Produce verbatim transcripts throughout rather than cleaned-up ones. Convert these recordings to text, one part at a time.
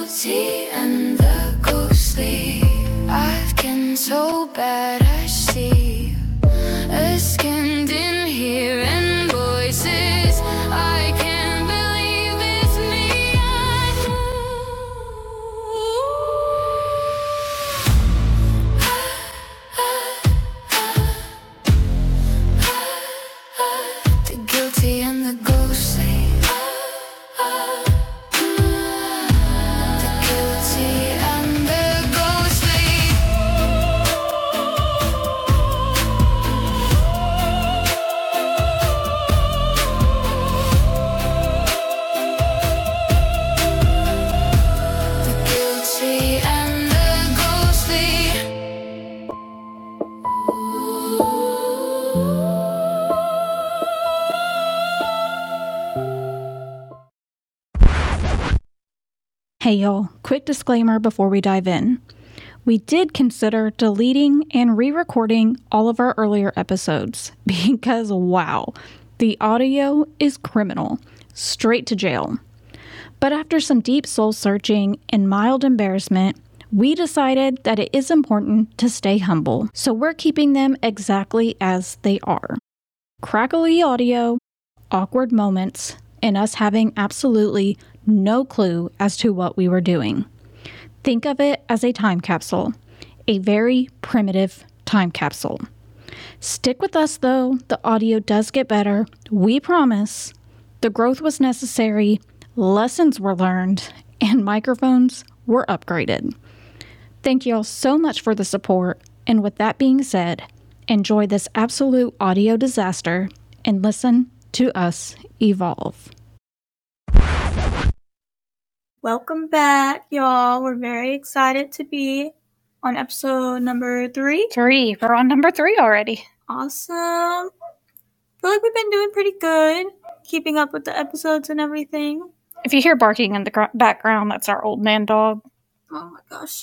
guilty and the ghostly. I've been so bad I see a skinned in here and voices. I can't believe it's me. I The guilty and the ghostly. The guilty and the ghostly. The guilty and the ghostly. Hey y'all, quick disclaimer before we dive in. We did consider deleting and re-recording all of our earlier episodes because wow, the audio is criminal, straight to jail. But after some deep soul searching and mild embarrassment, we decided that it is important to stay humble, so we're keeping them exactly as they are. Crackly audio, awkward moments, and us having absolutely no clue as to what we were doing. Think of it as a time capsule, a very primitive time capsule. Stick with us though, the audio does get better, we promise. The growth was necessary, lessons were learned, and microphones were upgraded. Thank you all so much for the support, and with that being said, enjoy this absolute audio disaster and listen to us evolve. Welcome back, y'all. We're very excited to be on episode number three. Three. We're on number three already. Awesome. I feel like we've been doing pretty good, keeping up with the episodes and everything. If you hear barking in the gr- background, that's our old man dog. Oh my gosh.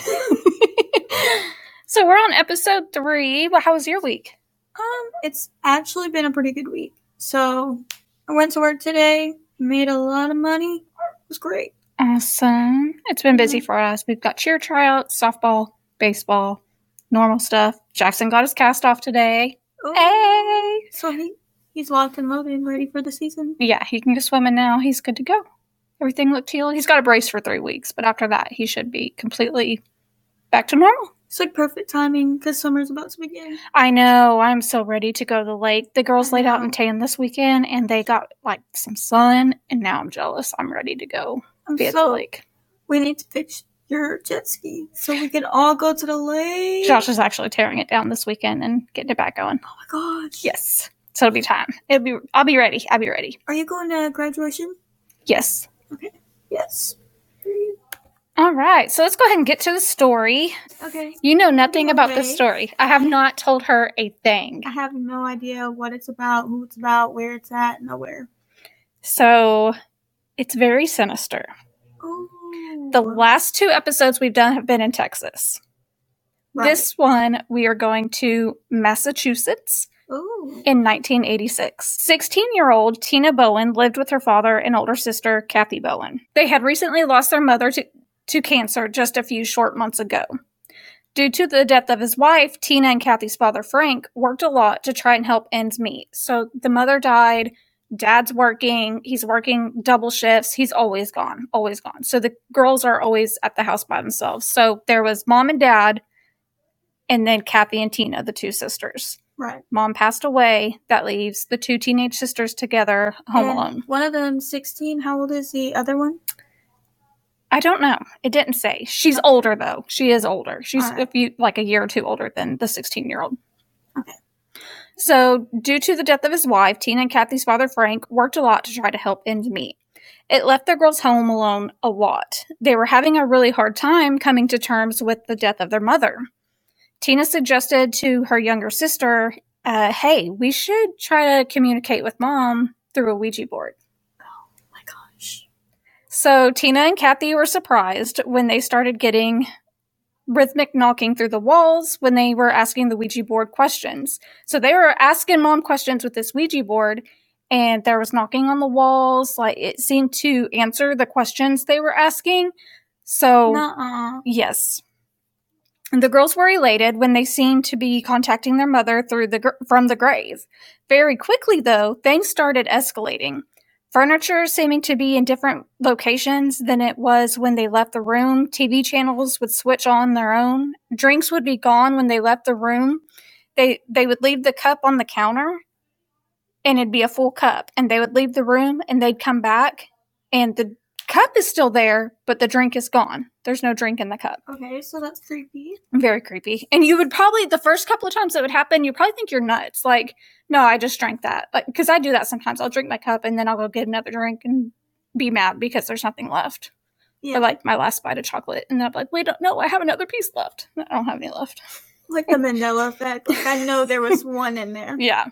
So we're on episode three. Well, how was your week? Um, it's actually been a pretty good week. So I went to work today, made a lot of money. It was great. Awesome. It's been busy for us. We've got cheer tryouts, softball, baseball, normal stuff. Jackson got his cast off today. Oh, Hey! so he he's locked and loaded and ready for the season. Yeah, he can go swimming now. He's good to go. Everything looked healed. He's got a brace for three weeks, but after that, he should be completely back to normal. It's like perfect timing because summer's about to begin. I know. I'm so ready to go to the lake. The girls I laid out know. in tan this weekend, and they got like some sun, and now I'm jealous. I'm ready to go I'm be at so the lake. We need to fix your jet ski so we can all go to the lake. Josh is actually tearing it down this weekend and getting it back going. Oh my gosh. Yes. So it'll be time. It'll be. I'll be ready. I'll be ready. Are you going to graduation? Yes. Okay. Yes. All right. So let's go ahead and get to the story. Okay. You know nothing about Okay. this story. I have not told her a thing. I have no idea what it's about, who it's about, where it's at, nowhere. So it's very sinister. Oh. The last two episodes we've done have been in Texas. Right. This one, we are going to Massachusetts Ooh. in nineteen eighty-six. sixteen-year-old Tina Bowen lived with her father and older sister, Kathy Bowen. They had recently lost their mother to, to cancer just a few short months ago. Due to the death of his wife, Tina and Kathy's father, Frank, worked a lot to try and help ends meet. So the mother died, dad's working, he's working double shifts, he's always gone, always gone. So the girls are always at the house by themselves. So there was mom and dad, and then Kathy and Tina, the two sisters. Right. Mom passed away. That leaves the two teenage sisters together, home And alone. One of them sixteen. How old is the other one? I don't know. It didn't say. She's older, though. She is older. She's All right. a few, like a year or two older than the sixteen-year-old. Okay. So, due to the death of his wife, Tina and Kathy's father, Frank, worked a lot to try to help ends meet. It left the girls home alone a lot. They were having a really hard time coming to terms with the death of their mother. Tina suggested to her younger sister, uh, hey, we should try to communicate with mom through a Ouija board. Oh my gosh. So Tina and Kathy were surprised when they started getting rhythmic knocking through the walls when they were asking the Ouija board questions. So they were asking mom questions with this Ouija board, and there was knocking on the walls. Like, it seemed to answer the questions they were asking. So, Nuh-uh. yes. The girls were elated when they seemed to be contacting their mother through the gr- from the grave. Very quickly, though, things started escalating. Furniture seeming to be in different locations than it was when they left the room. T V channels would switch on their own. Drinks would be gone when they left the room. They they would leave the cup on the counter, and it'd be a full cup. And they would leave the room, and they'd come back, and the cup is still there, but the drink is gone. There's no drink in the cup. Okay, so that's creepy. Very creepy. And you would probably, the first couple of times that would happen, you probably think you're nuts. Like, no, I just drank that. Like, because I do that sometimes. I'll drink my cup and then I'll go get another drink and be mad because there's nothing left. Yeah. Or like my last bite of chocolate. And then I'm like, wait, no, I have another piece left. I don't have any left. Like the Mandela effect. Like, I know there was one in there. Yeah.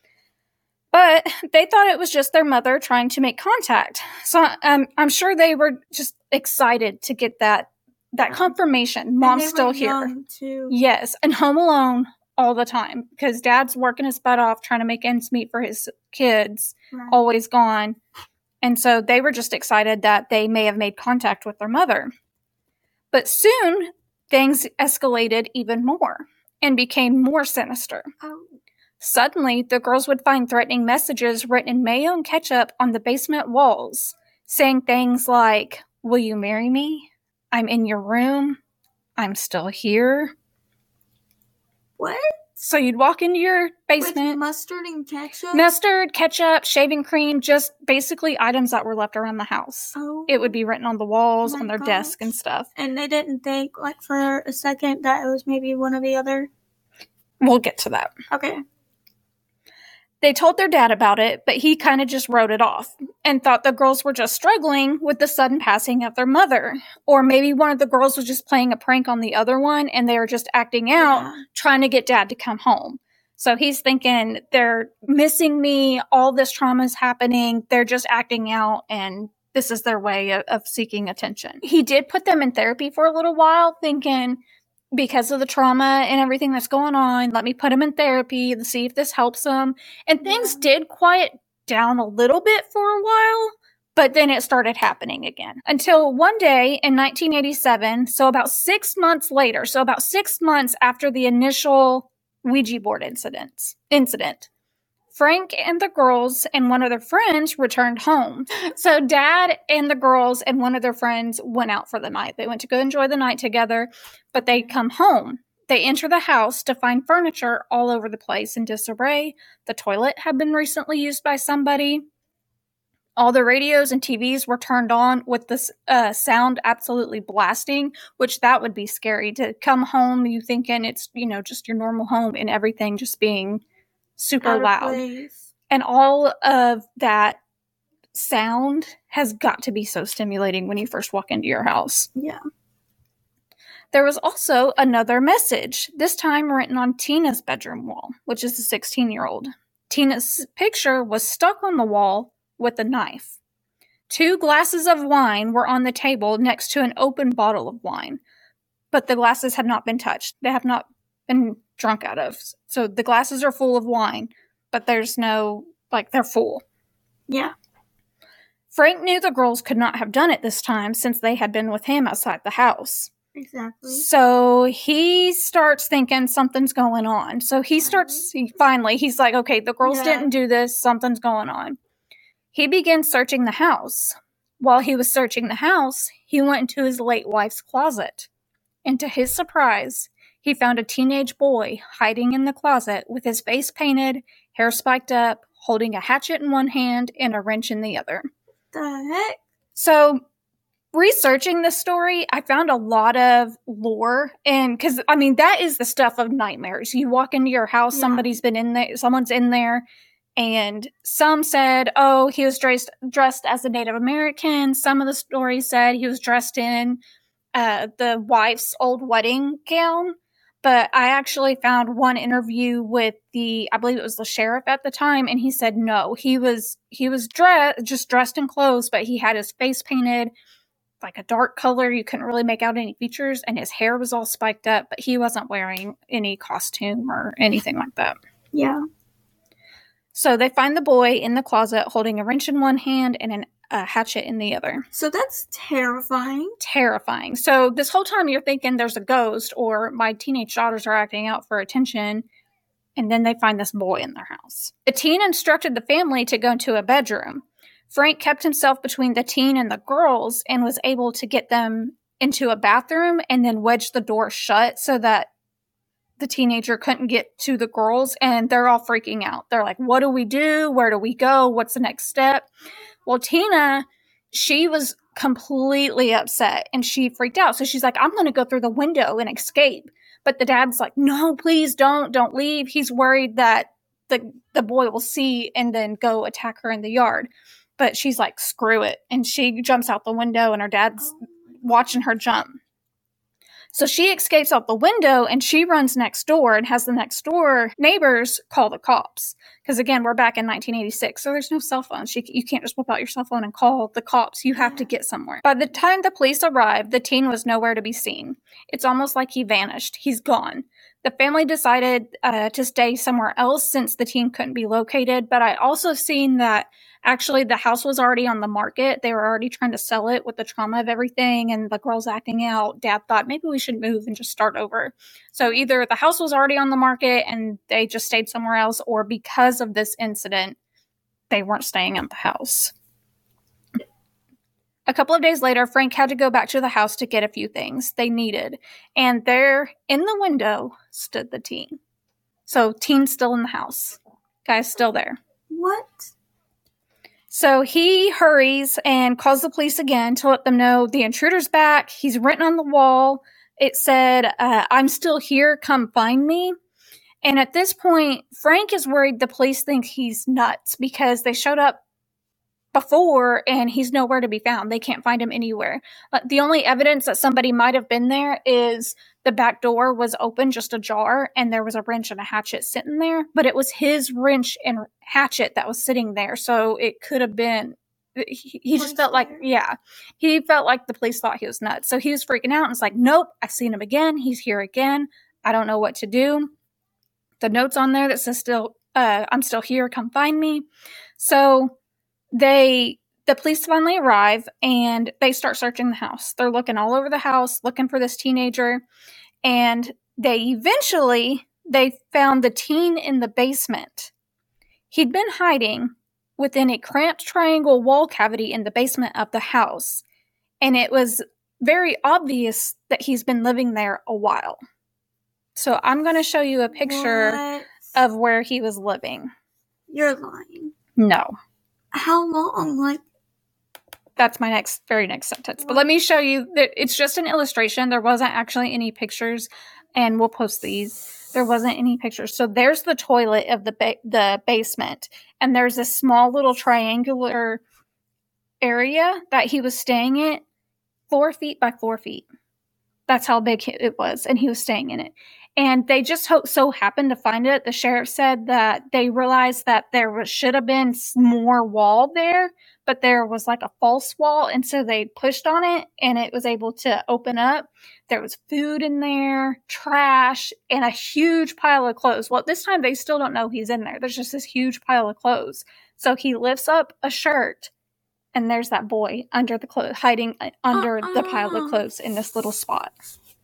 But they thought it was just their mother trying to make contact. So um, I'm sure they were just excited to get that that confirmation. Mom's And they were still here. young, too. Yes, and home alone all the time because dad's working his butt off trying to make ends meet for his kids, Right. always gone. And so they were just excited that they may have made contact with their mother. But soon, things escalated even more and became more sinister. Oh. Suddenly, the girls would find threatening messages written in mayo and ketchup on the basement walls, saying things like, "Will you marry me? I'm in your room. I'm still here." What? So you'd walk into your With basement, mustard and ketchup? mustard, ketchup, shaving cream, just basically items that were left around the house. Oh. It would be written on the walls, Oh my on their gosh. desk and stuff. And they didn't think, like, for a second that it was maybe one or the other? We'll get to that. Okay. They told their dad about it, but he kind of just wrote it off and thought the girls were just struggling with the sudden passing of their mother. Or maybe one of the girls was just playing a prank on the other one and they were just acting out, Yeah. trying to get dad to come home. So he's thinking, they're missing me, all this trauma is happening, they're just acting out, and this is their way of, of seeking attention. He did put them in therapy for a little while, thinking, because of the trauma and everything that's going on, let me put them in therapy to see if this helps them. And things Yeah. did quiet down a little bit for a while, but then it started happening again. Until one day in nineteen eighty-seven, so about six months later, so about six months after the initial Ouija board incidents, incident, Frank and the girls and one of their friends returned home. So dad and the girls and one of their friends went out for the night. They went to go enjoy the night together, but they come home. They enter the house to find furniture all over the place in disarray. The toilet had been recently used by somebody. All the radios and T Vs were turned on with the uh, sound absolutely blasting, which that would be scary to come home, you thinking it's, you know, just your normal home and everything just being super Out of loud. place. And all of that sound has got to be so stimulating when you first walk into your house. Yeah. There was also another message, this time written on Tina's bedroom wall, which is a sixteen-year-old. Tina's picture was stuck on the wall with a knife. Two glasses of wine were on the table next to an open bottle of wine, but the glasses had not been touched. They have not been drunk out of. So the glasses are full of wine, but there's no, like, they're full. Yeah. Frank knew the girls could not have done it this time since they had been with him outside the house. Exactly. So he starts thinking something's going on. So he starts, he, finally, he's like, okay, the girls Yeah. didn't do this. Something's going on. He begins searching the house. While he was searching the house, he went into his late wife's closet. And to his surprise, he found a teenage boy hiding in the closet with his face painted, hair spiked up, holding a hatchet in one hand and a wrench in the other. The heck? So, researching this story, I found a lot of lore, and because I mean that is the stuff of nightmares. You walk into your house, Yeah. somebody's been in there, someone's in there, and some said, "Oh, he was dressed dressed as a Native American." Some of the stories said he was dressed in uh, the wife's old wedding gown. But I actually found one interview with the, I believe it was the sheriff at the time, and he said no, he was he was dressed just dressed in clothes, but he had his face painted like a dark color. You couldn't really make out any features, and his hair was all spiked up, but he wasn't wearing any costume or anything like that. Yeah. So they find the boy in the closet holding a wrench in one hand and an a hatchet in the other. So that's terrifying. Terrifying. So this whole time you're thinking there's a ghost or my teenage daughters are acting out for attention, and then they find this boy in their house. The teen instructed the family to go into a bedroom. Frank kept himself between the teen and the girls and was able to get them into a bathroom and then wedge the door shut so that the teenager couldn't get to the girls, and they're all freaking out. They're like, what do we do? Where do we go? What's the next step? Well, Tina, she was completely upset and she freaked out. So she's like, I'm going to go through the window and escape. But the dad's like, no, please don't, don't leave. He's worried that the, the boy will see and then go attack her in the yard. But she's like, screw it. And she jumps out the window and her dad's watching her jump. So she escapes out the window and she runs next door and has the next door neighbors call the cops. Because again, we're back in nineteen eighty-six, so there's no cell phones. She, you can't just whip out your cell phone and call the cops. You have to get somewhere. By the time the police arrived, the teen was nowhere to be seen. It's almost like he vanished. He's gone. The family decided uh, to stay somewhere else since the teen couldn't be located. But I also seen that actually the house was already on the market. They were already trying to sell it with the trauma of everything and the girls acting out. Dad thought maybe we should move and just start over. So either the house was already on the market and they just stayed somewhere else, or because of this incident, they weren't staying at the house. A couple of days later, Frank had to go back to the house to get a few things they needed. And there in the window stood the teen. So teen's still in the house. Guy's still there. What? So he hurries and calls the police again to let them know the intruder's back. He's written on the wall. It said, uh, I'm still here. Come find me. And at this point, Frank is worried the police think he's nuts because they showed up before and he's nowhere to be found. They can't find him anywhere. But the only evidence that somebody might have been there is the back door was open, just ajar, and there was a wrench and a hatchet sitting there. But it was his wrench and hatchet that was sitting there. So it could have been, he, he just felt like, yeah, he felt like the police thought he was nuts. So he was freaking out and was like, nope, I've seen him again. He's here again. I don't know what to do. The note's on there that says still, uh, I'm still here. Come find me. So They, the police finally arrive and they start searching the house. They're looking all over the house, looking for this teenager. And they eventually, they found the teen in the basement. He'd been hiding within a cramped triangle wall cavity in the basement of the house. And it was very obvious that he's been living there a while. So I'm going to show you a picture What? of where he was living. You're lying. No. How long? Like, That's my next, very next sentence. But let me show you that it's just an illustration. There wasn't actually any pictures, and we'll post these. There wasn't any pictures. So there's the toilet of the ba- the basement, and there's a small little triangular area that he was staying in, four feet by four feet. That's how big it was, and he was staying in it. And they just ho- so happened to find it. The sheriff said that they realized that there was, should have been more wall there, but there was like a false wall. And so they pushed on it and it was able to open up. There was food in there, trash, and a huge pile of clothes. Well, this time they still don't know he's in there. There's just this huge pile of clothes. So he lifts up a shirt and there's that boy under the clothes, hiding under Uh-uh. the pile of clothes in this little spot.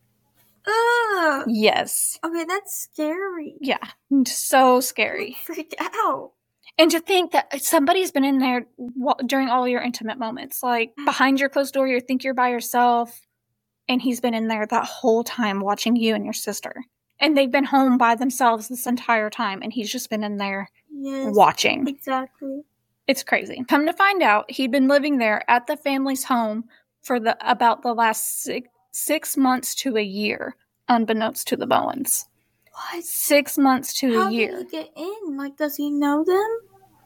ugh. Yes. Okay, that's scary. Yeah. So scary. Freaked out. And to think that somebody's been in there w- during all your intimate moments, like behind your closed door, you think you're by yourself, and he's been in there that whole time watching you and your sister. And they've been home by themselves this entire time, and he's just been in there Yes. watching. Exactly. It's crazy. Come to find out, he'd been living there at the family's home for the about the last six, six months to a year, unbeknownst to the Bowens. What? Six months to How a year. did he get in? Like, does he know them?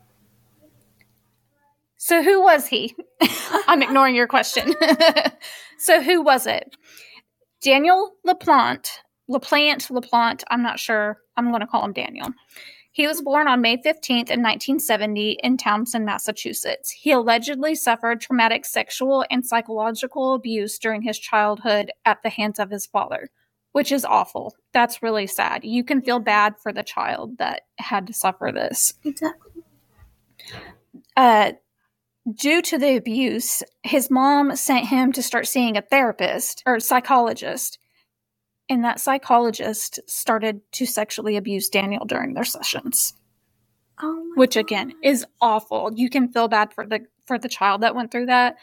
So who was he? I'm ignoring your question. So who was it? Daniel LaPlante, LaPlante, LaPlante, I'm not sure. I'm going to call him Daniel. He was born on May fifteenth in nineteen seventy in Townsend, Massachusetts. He allegedly suffered traumatic sexual and psychological abuse during his childhood at the hands of his father, which is awful. That's really sad. You can feel bad for the child that had to suffer this. Exactly. Uh, due to the abuse, his mom sent him to start seeing a therapist or psychologist. And that psychologist started to sexually abuse Daniel during their sessions. Oh my Which God. again is awful. You can feel bad for the for the child that went through that.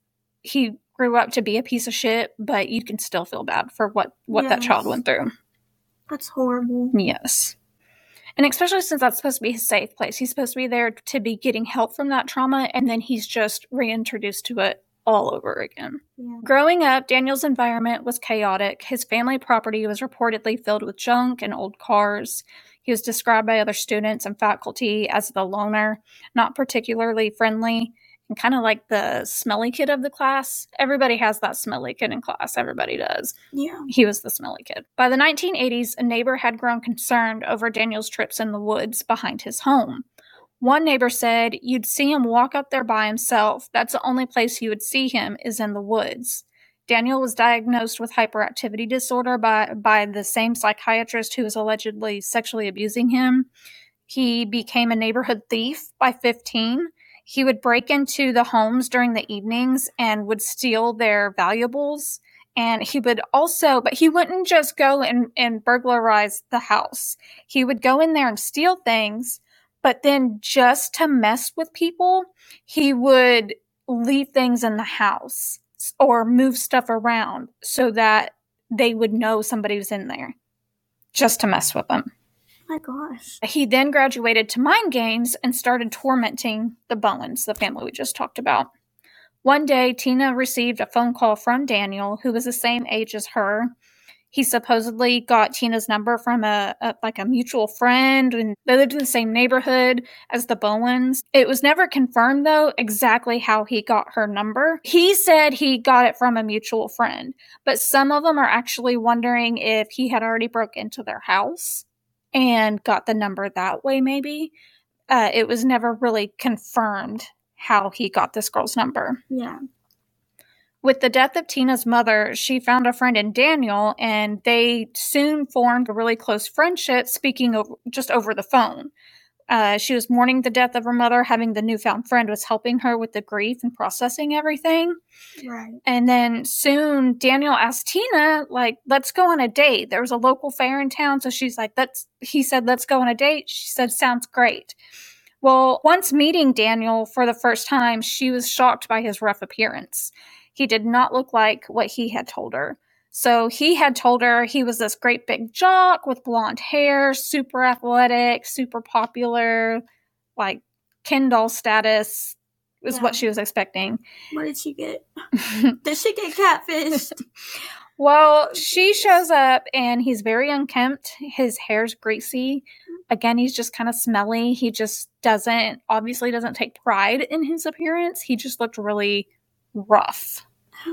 He grew up to be a piece of shit, but you can still feel bad for what, what that child Yes. went through. That's horrible. Yes. And especially since that's supposed to be his safe place. He's supposed to be there to be getting help from that trauma, and then he's just reintroduced to it all over again. Yeah. Growing up, Daniel's environment was chaotic. His family property was reportedly filled with junk and old cars. He was described by other students and faculty as the loner, not particularly friendly, and kind of like the smelly kid of the class. Everybody has that smelly kid in class. Everybody does. Yeah. He was the smelly kid. By the nineteen eighties, a neighbor had grown concerned over Daniel's trips in the woods behind his home. One neighbor said, "You'd see him walk up there by himself. That's the only place you would see him is in the woods." Daniel was diagnosed with hyperactivity disorder by, by the same psychiatrist who was allegedly sexually abusing him. He became a neighborhood thief by fifteen. He would break into the homes during the evenings and would steal their valuables. And he would also, but he wouldn't just go and, and burglarize the house. He would go in there and steal things, but then just to mess with people, he would leave things in the house or move stuff around so that they would know somebody was in there just to mess with them. My gosh. He then graduated to mind games and started tormenting the Bowens, the family we just talked about. One day, Tina received a phone call from Daniel, who was the same age as her. He supposedly got Tina's number from a, a like a mutual friend, and they lived in the same neighborhood as the Bowens. It was never confirmed, though, exactly how he got her number. He said he got it from a mutual friend, but some of them are actually wondering if he had already broke into their house and got the number that way, maybe. Uh, it was never really confirmed how he got this girl's number. Yeah. With the death of Tina's mother, she found a friend in Daniel, and they soon formed a really close friendship, speaking over, just over the phone. Uh, she was mourning the death of her mother. Having the newfound friend was helping her with the grief and processing everything. Right. And then soon Daniel asked Tina, like, let's go on a date. There was a local fair in town. So she's like, let's, he said, let's go on a date. She said, sounds great. Well, once meeting Daniel for the first time, she was shocked by his rough appearance. He did not look like what he had told her. So he had told her he was this great big jock with blonde hair, super athletic, super popular, like Ken doll status is Yeah. what she was expecting. What did she get? Did she get catfished? Well, she shows up and he's very unkempt. His hair's greasy. Again, he's just kind of smelly. He just doesn't, obviously doesn't take pride in his appearance. He just looked really rough.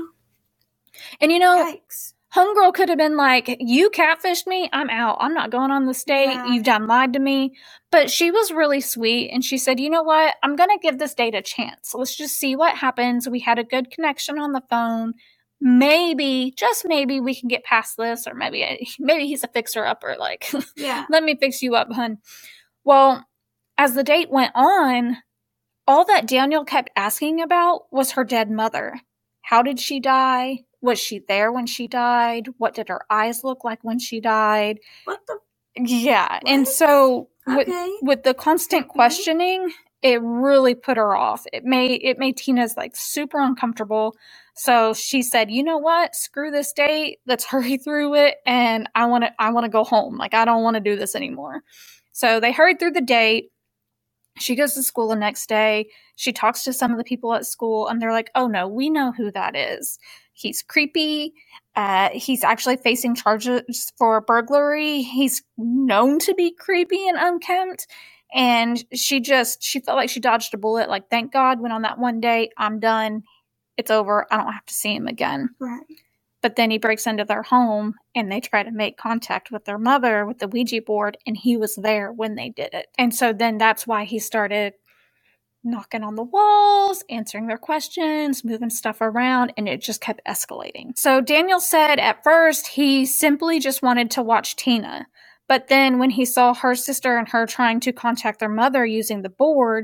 And you know, Yikes. Homegirl could have been like, you catfished me, I'm out. I'm not going on this date. Yeah. You've done lied to me. But she was really sweet, and she said, you know what? I'm going to give this date a chance. Let's just see what happens. We had a good connection on the phone. Maybe, just maybe, we can get past this, or maybe maybe he's a fixer-upper. Like, Yeah. let me fix you up, hun. Well, as the date went on, all that Daniel kept asking about was her dead mother. How did she die? Was she there when she died? What did her eyes look like when she died? What the? Yeah. And What? so with, Okay. with the constant questioning, it really put her off. It made it made Tina's like super uncomfortable. So she said, "You know what? Screw this date. Let's hurry through it, and I want to I want to go home. Like I don't want to do this anymore." So they hurried through the date. She goes to school the next day. She talks to some of the people at school, and they're like, "Oh no, we know who that is. He's creepy. Uh, he's actually facing charges for burglary. He's known to be creepy and unkempt." And she just, she felt like she dodged a bullet. Like, thank God, went on that one date. I'm done. It's over. I don't have to see him again. Right. But then he breaks into their home, and they try to make contact with their mother with the Ouija board, and he was there when they did it. And so then that's why he started knocking on the walls, answering their questions, moving stuff around, and it just kept escalating. So Daniel said at first he simply just wanted to watch Tina. But then when he saw her sister and her trying to contact their mother using the board,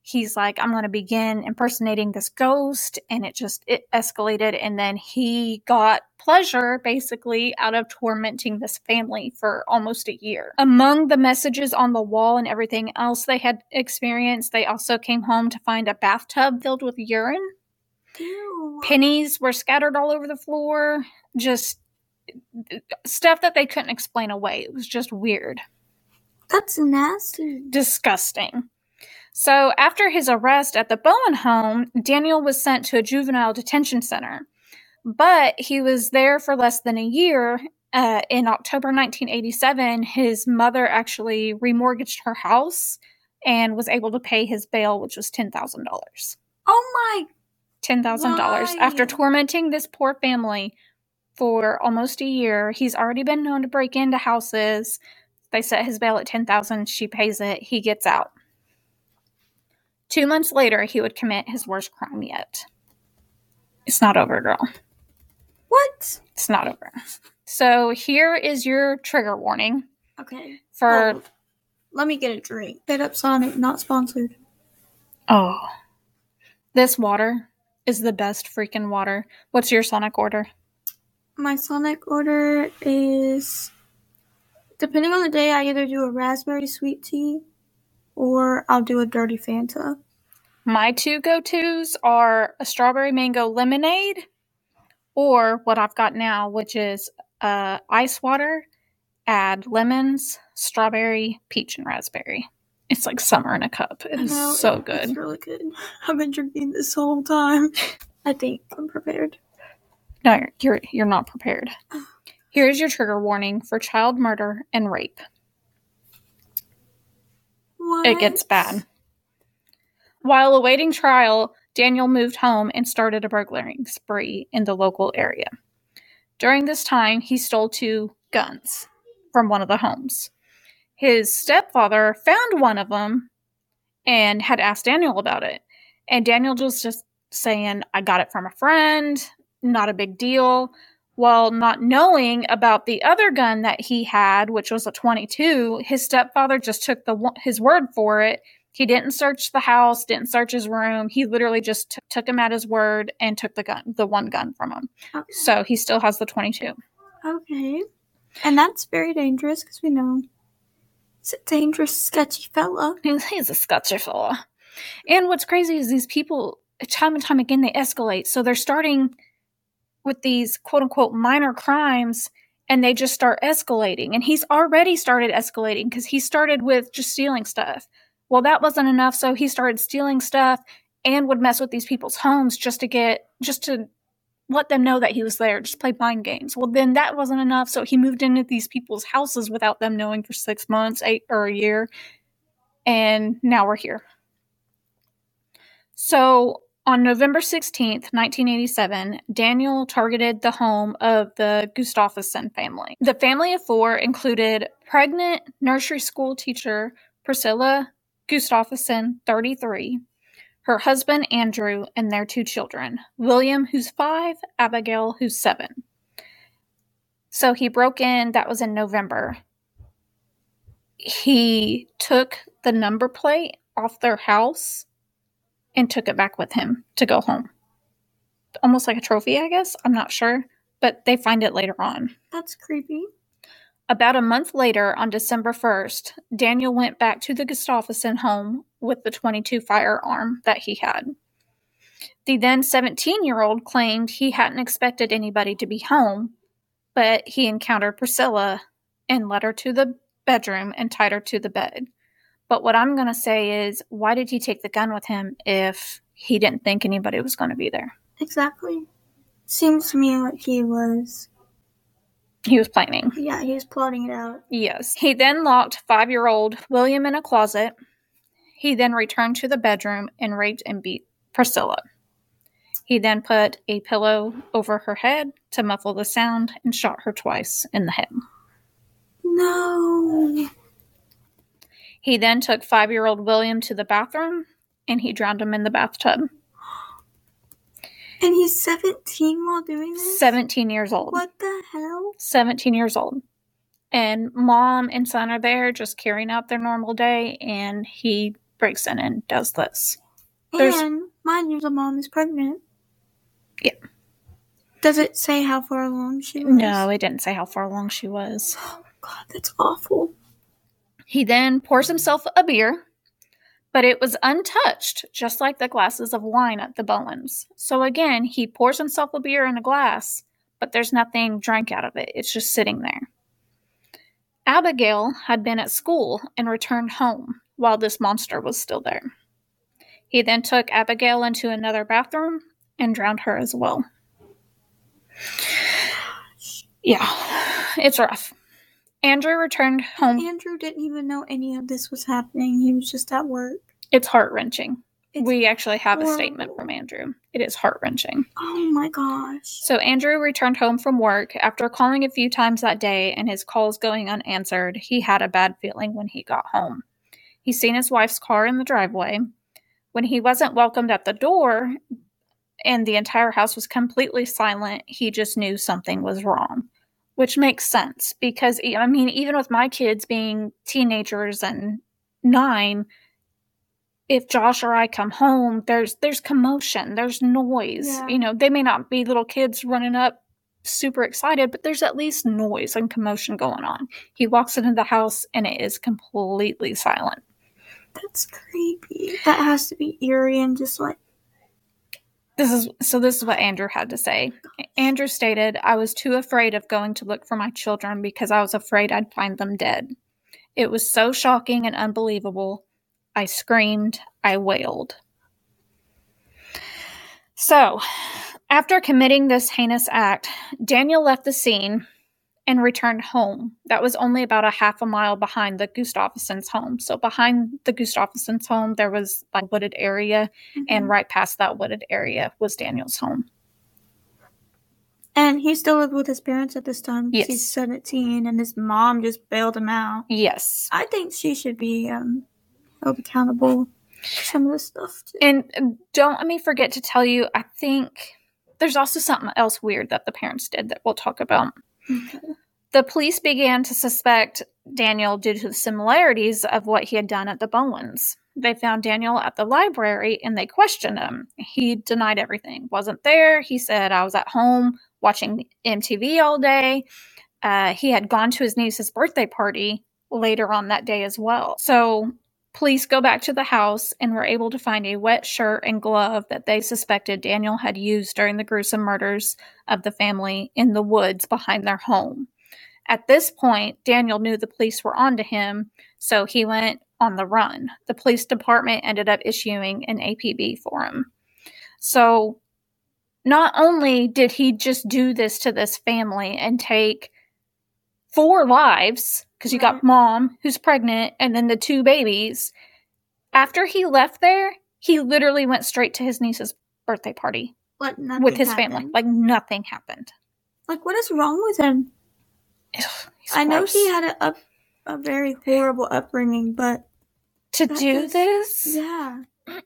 he's like, I'm going to begin impersonating this ghost. And it just, it escalated. And then he got pleasure, basically, out of tormenting this family for almost a year. Among the messages on the wall and everything else they had experienced, they also came home to find a bathtub filled with urine. Ew. Pennies were scattered all over the floor. Just stuff that they couldn't explain away. It was just weird. That's nasty. Disgusting. So after his arrest at the Bowen home, Daniel was sent to a juvenile detention center. But he was there for less than a year. Uh, in October nineteen eighty-seven, his mother actually remortgaged her house and was able to pay his bail, which was ten thousand dollars. Oh my. ten thousand dollars. Why? After tormenting this poor family for almost a year, he's already been known to break into houses. They set his bail at ten thousand dollars. She pays it. He gets out. Two months later, he would commit his worst crime yet. It's not over, girl. What? It's not over. So here is your trigger warning. Okay. For Oh, let me get a drink. Hit up Sonic, not sponsored. oh, this water is the best freaking water. What's your Sonic order? My Sonic order is, depending on the day, I either do a raspberry sweet tea or I'll do a dirty Fanta. My two go-tos are a strawberry mango lemonade or what I've got now, which is uh, ice water, add lemons, strawberry, peach, and raspberry. It's like summer in a cup. It is No, so it- good. It's really good. I've been drinking this whole time. I think I'm prepared. No, you're, you're you're not prepared. Here's your trigger warning for child murder and rape. What? It gets bad. While awaiting trial, Daniel moved home and started a burglary spree in the local area. During this time, he stole two guns from one of the homes. His stepfather found one of them and had asked Daniel about it. And Daniel was just saying, I got it from a friend, not a big deal. Well, not knowing about the other gun that he had, which was a twenty-two, his stepfather just took the his word for it. He didn't search the house, didn't search his room. He literally just t- took him at his word and took the gun, the one gun from him. Okay. So he still has the twenty-two. Okay. And that's very dangerous because we know he's a dangerous, sketchy fella. He's, he's a sketchy fella. And what's crazy is these people, time and time again, they escalate. So they're starting with these quote-unquote minor crimes, and they just start escalating. And he's already started escalating because he started with just stealing stuff. Well, that wasn't enough, so he started stealing stuff and would mess with these people's homes just to get, just to let them know that he was there, just play mind games. Well, then that wasn't enough, so he moved into these people's houses without them knowing for six months, eight, or a year. And now we're here. So on November sixteenth, nineteen eighty-seven, Daniel targeted the home of the Gustafsson family. The family of four included pregnant nursery school teacher Priscilla Gustafsson, thirty-three, her husband Andrew, and their two children, William, who's five, Abigail, who's seven. So he broke in, that was in November. He took the number plate off their house and took it back with him to go home. Almost like a trophy, I guess. I'm not sure. But they find it later on. That's creepy. About a month later, on December first, Daniel went back to the Gustafsson home with the twenty-two firearm that he had. The then seventeen-year-old claimed he hadn't expected anybody to be home, but he encountered Priscilla and led her to the bedroom and tied her to the bed. But what I'm going to say is, why did he take the gun with him if he didn't think anybody was going to be there? Exactly. Seems to me like he was, He was planning. yeah, he was plotting it out. Yes. He then locked five-year-old William in a closet. He then returned to the bedroom and raped and beat Priscilla. He then put a pillow over her head to muffle the sound and shot her twice in the head. No. He then took five-year-old William to the bathroom and he drowned him in the bathtub. And he's seventeen while doing this? seventeen years old. What the hell? seventeen years old. And mom and son are there just carrying out their normal day, and he breaks in and does this. And, There's- mind you, the mom is pregnant. Yeah. Does it say how far along she was? No, it didn't say how far along she was. Oh, God, that's awful. He then pours himself a beer, but it was untouched, just like the glasses of wine at the Bowens. So again, he pours himself a beer in a glass, but there's nothing drank out of it. It's just sitting there. Abigail had been at school and returned home while this monster was still there. He then took Abigail into another bathroom and drowned her as well. Yeah, it's rough. Andrew returned home. Andrew didn't even know any of this was happening. He was just at work. It's heart-wrenching. It's We actually have a horrible. statement from Andrew. It is heart-wrenching. Oh my gosh. So Andrew returned home from work after calling a few times that day and his calls going unanswered. He had a bad feeling when he got home. He seen his wife's car in the driveway. When he wasn't welcomed at the door and the entire house was completely silent, he just knew something was wrong, which makes sense because, I mean, even with my kids being teenagers and nine, if Josh or I come home, there's there's commotion, there's noise. Yeah. You know, they may not be little kids running up super excited, but there's at least noise and commotion going on. He walks into the house and it is completely silent. That's creepy. That has to be eerie and just like, This is so this is what Andrew had to say. Andrew stated, "I was too afraid of going to look for my children because I was afraid I'd find them dead. It was so shocking and unbelievable. I screamed, I wailed." So, after committing this heinous act, Daniel left the scene and returned home. That was only about a half a mile behind the Gustafsons' home. So behind the Gustafsons' home, there was a wooded area, mm-hmm. and right past that wooded area was Daniel's home. And he still lived with his parents at this time. Yes. He's seventeen, and his mom just bailed him out. Yes. I think she should be um, held accountable for some of this stuff, too. And don't let me forget to tell you, I think there's also something else weird that the parents did that we'll talk about. Okay. The police began to suspect Daniel due to the similarities of what he had done at the Bowens. They found Daniel at the library and they questioned him. He denied everything. Wasn't there. He said, "I was at home watching M T V all day." Uh, he had gone to his niece's birthday party later on that day as well. So police go back to the house and were able to find a wet shirt and glove that they suspected Daniel had used during the gruesome murders of the family in the woods behind their home. At this point, Daniel knew the police were onto him, so he went on the run. The police department ended up issuing an A P B for him. So not only did he just do this to this family and take four lives, because you got mom, who's pregnant, and then the two babies. After he left there, he literally went straight to his niece's birthday party Like nothing with his happened. family. Like, nothing happened. Like, what is wrong with him? Ugh, he's I know gross. he had a, up, a very horrible upbringing, but To that do just- this? yeah.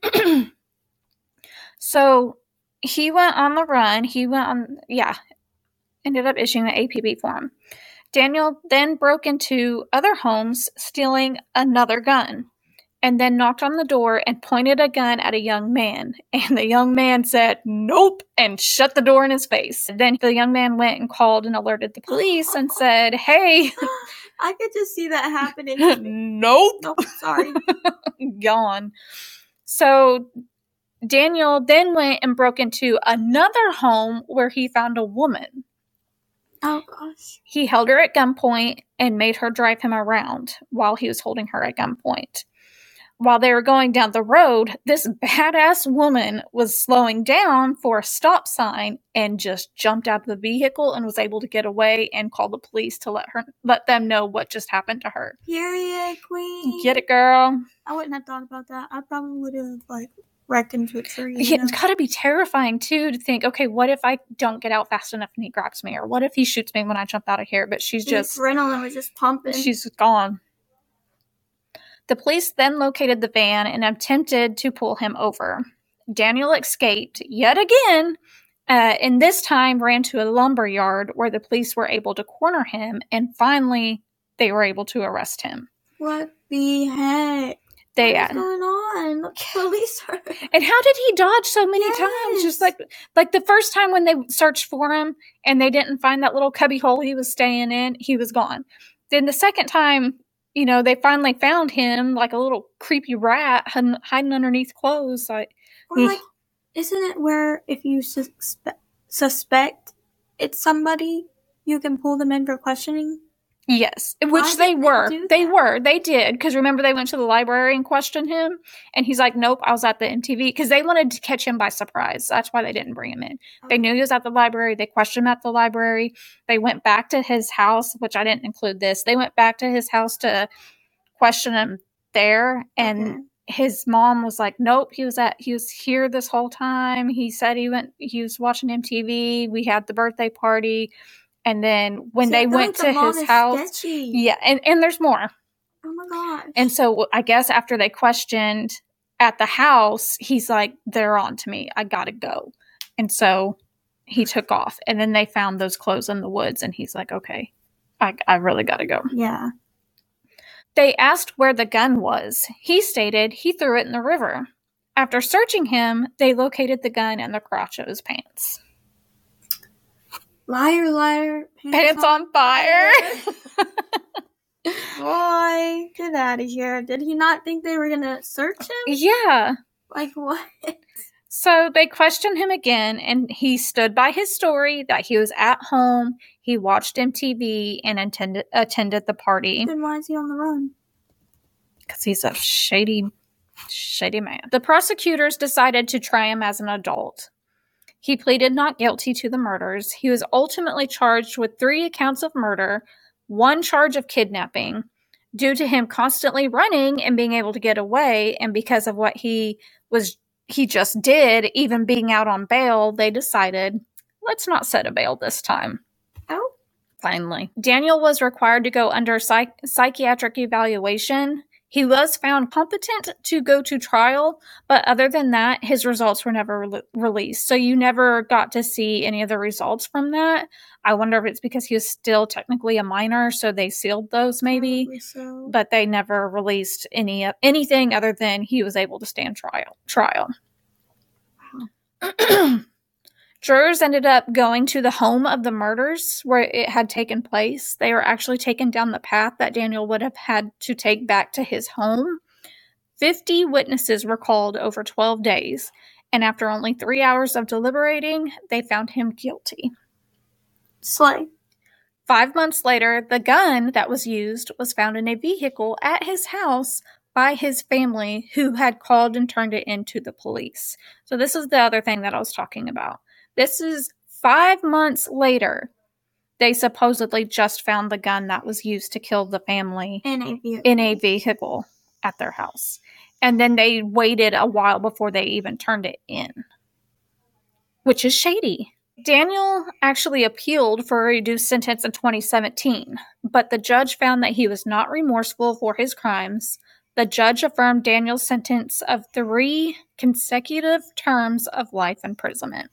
So, he went on the run. He went on, yeah, ended up issuing an A P B for him. Daniel then broke into other homes, stealing another gun, and then knocked on the door and pointed a gun at a young man. And the young man said, "Nope," and shut the door in his face. Then the young man went and called and alerted the police and said, "Hey, I could just see that happening. to me. nope, Nope, sorry. gone." So Daniel then went and broke into another home where he found a woman. Oh, gosh. He held her at gunpoint and made her drive him around while he was holding her at gunpoint. While they were going down the road, this badass woman was slowing down for a stop sign and just jumped out of the vehicle and was able to get away and call the police to let her let them know what just happened to her. Period, queen. Get it, girl? I wouldn't have thought about that. I probably would have, like, wrecked into a tree. You Yeah, know? it's gotta be terrifying too to think, okay, what if I don't get out fast enough and he grabs me? Or what if he shoots me when I jump out of here? But she's The just adrenaline was just pumping. she's gone. The police then located the van and attempted to pull him over. Daniel escaped yet again, uh, and this time ran to a lumber yard where the police were able to corner him, and finally they were able to arrest him. What the heck? They What's uh, going on? The police are. And how did he dodge so many Yes. times? Just like like the first time when they searched for him and they didn't find that little cubby hole he was staying in, he was gone. Then the second time, you know, they finally found him like a little creepy rat hiding, hiding underneath clothes. Like, Or like, isn't it where if you suspe- suspect it's somebody, you can pull them in for questioning? yes, Why which they did they were. do They that? were. They did. Because remember, they went to the library and questioned him. And he's like, nope, I was at the M T V. Because they wanted to catch him by surprise. That's why they didn't bring him in. They knew he was at the library. They questioned him at the library. They went back to his house, which I didn't include this. They went back to his house to question him there. And Okay. his mom was like, nope, he was at, he was here this whole time. He said he went, he was watching M T V. We had the birthday party. And then when See, I they feel went like the to mom his is house, sketchy. yeah, and, and there's more. Oh my gosh. And so I guess after they questioned at the house, he's like, they're on to me. I gotta go. And so he took off. And then they found those clothes in the woods. And he's like, okay, I, I really gotta go. Yeah. They asked where the gun was. He stated he threw it in the river. After searching him, they located the gun in the crotch of his pants. Liar, liar. Pants on fire. Boy, get out of here. Did he not think they were gonna search him? Yeah. Like, what? So they questioned him again, and he stood by his story that he was at home, he watched M T V, and attended, attended the party. Then why is he on the run? Because he's a shady, shady man. The prosecutors decided to try him as an adult. He pleaded not guilty to the murders. He was ultimately charged with three accounts of murder, one charge of kidnapping. Due to him constantly running and being able to get away, and because of what he was he just did, even being out on bail, they decided, let's not set a bail this time. Oh. Finally. Daniel was required to go under psych- psychiatric evaluation. He was found competent to go to trial, but other than that, his results were never re- released. So you never got to see any of the results from that. I wonder if it's because he was still technically a minor, so they sealed those maybe. Probably so. But they never released any anything other than he was able to stand trial. Trial. Jurors ended up going to the home of the murders where it had taken place. They were actually taken down the path that Daniel would have had to take back to his home. Fifty witnesses were called over twelve days, and after only three hours of deliberating, they found him guilty. Slay. Five months later, the gun that was used was found in a vehicle at his house by his family, who had called and turned it in to the police. So this is the other thing that I was talking about. This is five months later. They supposedly just found the gun that was used to kill the family In a vehicle. in a vehicle at their house. And then they waited a while before they even turned it in, which is shady. Daniel actually appealed for a reduced sentence in twenty seventeen, but the judge found that he was not remorseful for his crimes. The judge affirmed Daniel's sentence of three consecutive terms of life imprisonment.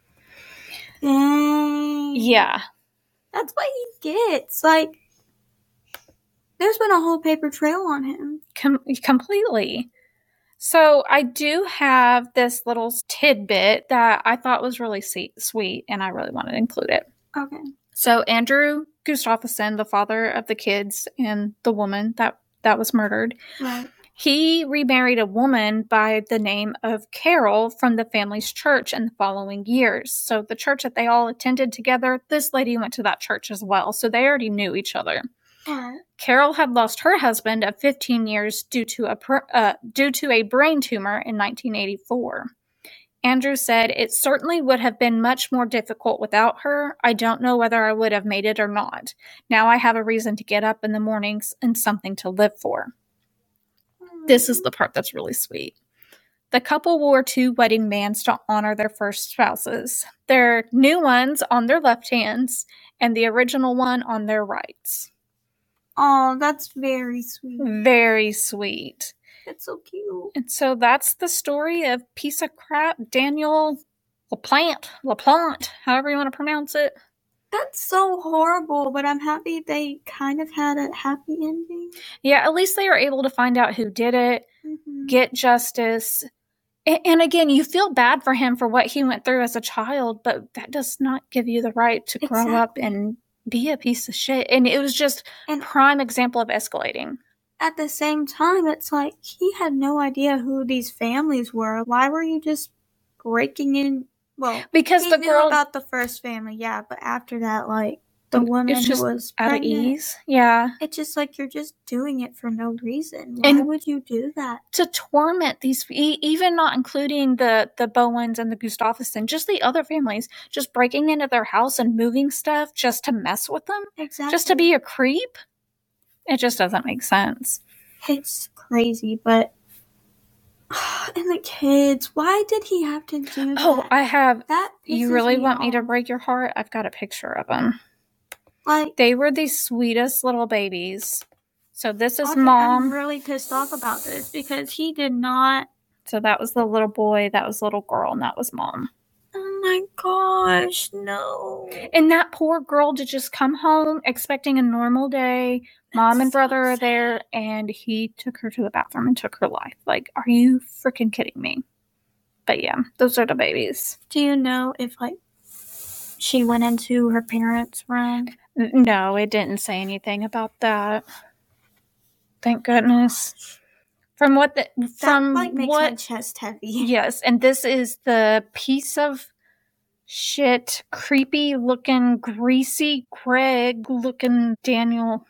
Dang. Yeah. That's what he gets. Like, there's been a whole paper trail on him. Com- completely. So I do have this little tidbit that I thought was really se- sweet, and I really wanted to include it. Okay. So Andrew Gustafsson, the father of the kids and the woman that, that was murdered, Right. he remarried a woman by the name of Carol from the family's church in the following years. So the church that they all attended together, this lady went to that church as well. So they already knew each other. Alright. Carol had lost her husband of fifteen years due to a pr- uh, due to a brain tumor in nineteen eighty-four. Andrew said, "It certainly would have been much more difficult without her. I don't know whether I would have made it or not. Now I have a reason to get up in the mornings and something to live for." This is the part that's really sweet. The couple wore two wedding bands to honor their first spouses. Their new ones on their left hands and the original one on their rights. Oh, that's very sweet. Very sweet. That's so cute. And so that's the story of piece of crap Daniel LaPlante, LaPlante, however you want to pronounce it. That's so horrible, but I'm happy they kind of had a happy ending. Yeah, at least they were able to find out who did it. Mhm. get justice. And, and again, you feel bad for him for what he went through as a child, but that does not give you the right to grow up Exactly. and be a piece of shit. And it was just And prime example of escalating. at the same time, it's like he had no idea who these families were. Why were you just breaking in? Well, Because he the knew girl, about the first family, yeah, but after that, like the woman it's who just was out of pregnant, ease. Yeah. it's just like you're just doing it for no reason. Why And would you do that? to torment these, e- even not including the the Bowens and the Gustafson, just the other families, just breaking into their house and moving stuff just to mess with them, Exactly. just to be a creep. It just doesn't make sense. It's crazy, but and the kids, why did he have to do that? Oh, I have. that You pisses really me want me to off. break your heart? I've got a picture of them. Like, They were the sweetest little babies. So this is okay, mom. I'm really pissed off about this because he did not. So that was the little boy, that was little girl, and that was mom. Oh my gosh, no. And that poor girl to just come home expecting a normal day. Mom and so brother are sad. there, and he took her to the bathroom and took her life. Like, are you freaking kidding me? But yeah, those are the babies. Do you know if, like, she went into her parents' room? N- No, it didn't say anything about that. Thank goodness. From what the That, from like, makes my what chest heavy. yes, and this is the piece of shit, creepy looking, greasy Greg looking Daniel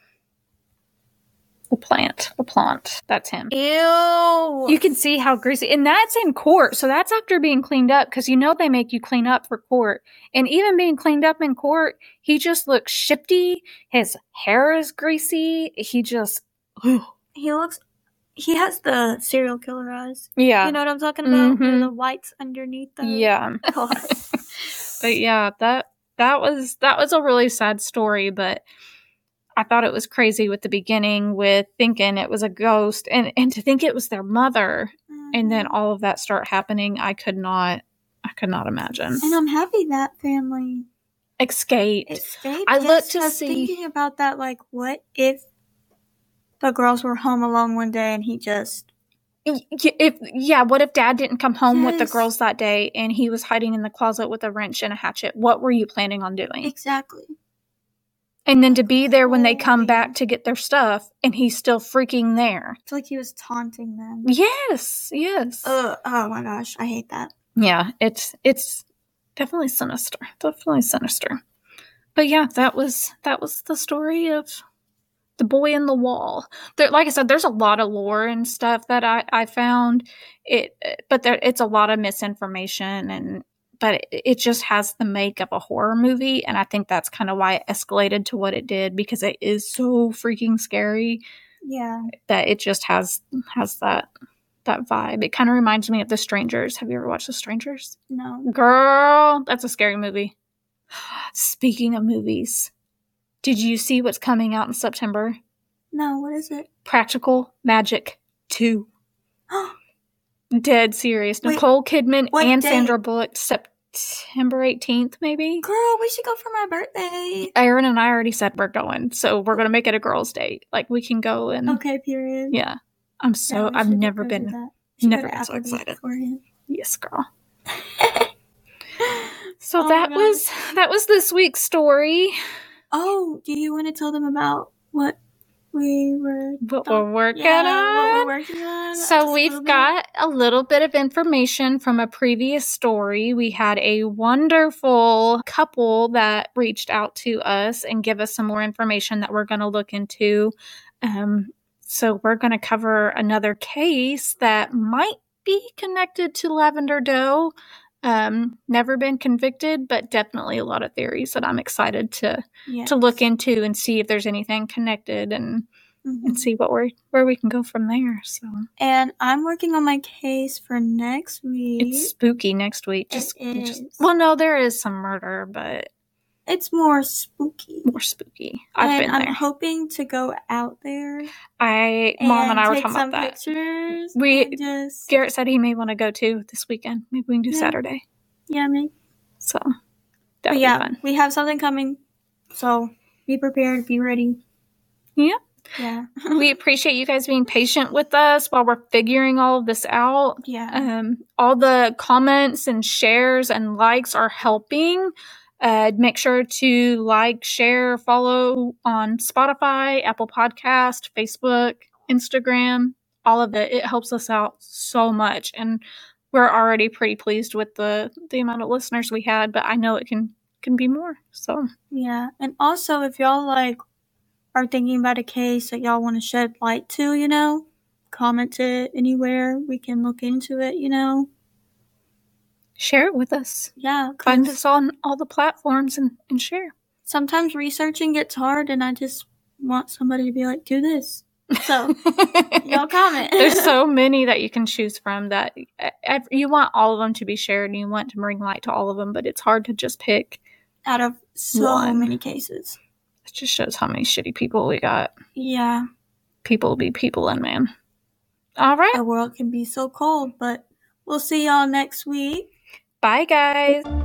LaPlante. LaPlante. That's him. Ew. You can see how greasy, and that's in court. So that's after being cleaned up, because you know they make you clean up for court. And even being cleaned up in court, he just looks shifty. His hair is greasy. He just, He looks. He has the serial killer eyes. yeah, You know what I'm talking about? Where Mhm. the white's underneath the. yeah. God. But yeah, that that was that was a really sad story, but I thought it was crazy with the beginning with thinking it was a ghost, and and to think it was their mother, and then all of that start happening. I could not I could not imagine. And I'm happy that family Escaped. escaped. I Yes, looked to I was see- thinking about that. Like, what if the girls were home alone one day and he just. Y- If yeah, what if Dad didn't come home with the Yes. girls that day, and he was hiding in the closet with a wrench and a hatchet? What were you planning on doing? Exactly. And then to be there when they come Holy. back to get their stuff, and he's still freaking there. It's like he was taunting them. Yes, yes. Ugh, oh my gosh, I hate that. Yeah, it's it's definitely sinister. Definitely sinister. But yeah, that was that was the story of the boy in the wall. There, like I said, there's a lot of lore and stuff that I, I found. It, but there, it's a lot of misinformation, and but it, it just has the make of a horror movie, and I think that's kind of why it escalated to what it did, because it is so freaking scary Yeah. that it just has has that that vibe. It kind of reminds me of The Strangers. Have you ever watched The Strangers? No. Girl, that's a scary movie. Speaking of movies, did you see what's coming out in September? No, what is it? Practical Magic two. Dead serious. Wait, Nicole Kidman what and date? Sandra Bullock, September eighteenth, maybe? Girl, we should go for my birthday. Aaron and I already said we're going, so we're going to make it a girls' date. Like, we can go and... Okay, period. Yeah. I'm Yeah, so... we I've should never go do been... that. We should never go to been so Applebee's excited. beforehand. Yes, girl. So Oh my that gosh. was that was this week's story. Oh, do you want to tell them about what we were What thought- we're working yeah, on. what we're working on? So Just a we've little bit? got a little bit of information from a previous story. We had a wonderful couple that reached out to us and give us some more information that we're going to look into. Um, so we're going to cover another case that might be connected to Lavender Doe. Um, never been convicted, but definitely a lot of theories that I'm excited to Yes. to look into and see if there's anything connected, and Mhm. and see what we're where we can go from there. So And I'm working on my case for next week. it's spooky next week. Just, It just is. well, no, there is some murder, but It's more spooky. more spooky. I've and been I'm there. hoping to go out there. I mom and I were take talking some about that. pictures. We- and just Garrett said he may want to go too this weekend. Maybe we can do Yeah. Saturday. yeah, me. So that But would yeah, be fun. we have something coming, so be prepared, be ready. Yeah. Yeah. We appreciate you guys being patient with us while we're figuring all of this out. Yeah. Um, all the comments and shares and likes are helping. Uh, make sure to like, share, follow on Spotify, Apple Podcast, Facebook, Instagram, all of it. It helps us out so much. And we're already pretty pleased with the, the amount of listeners we had, but I know it can, can be more. So, Yeah. And also, if y'all like are thinking about a case that y'all want to shed light to, you know, comment it anywhere. We can look into it, you know. share it with us. Yeah. 'cause Find us on all the platforms and, and share. sometimes researching gets hard, and I just want somebody to be like, do this. So, y'all comment. There's so many that you can choose from that uh, you want all of them to be shared and you want to bring light to all of them, but it's hard to just pick. Out of so One. many cases. It just shows how many shitty people we got. Yeah. People be people in, man. All right. The world can be so cold, but we'll see y'all next week. Bye, guys.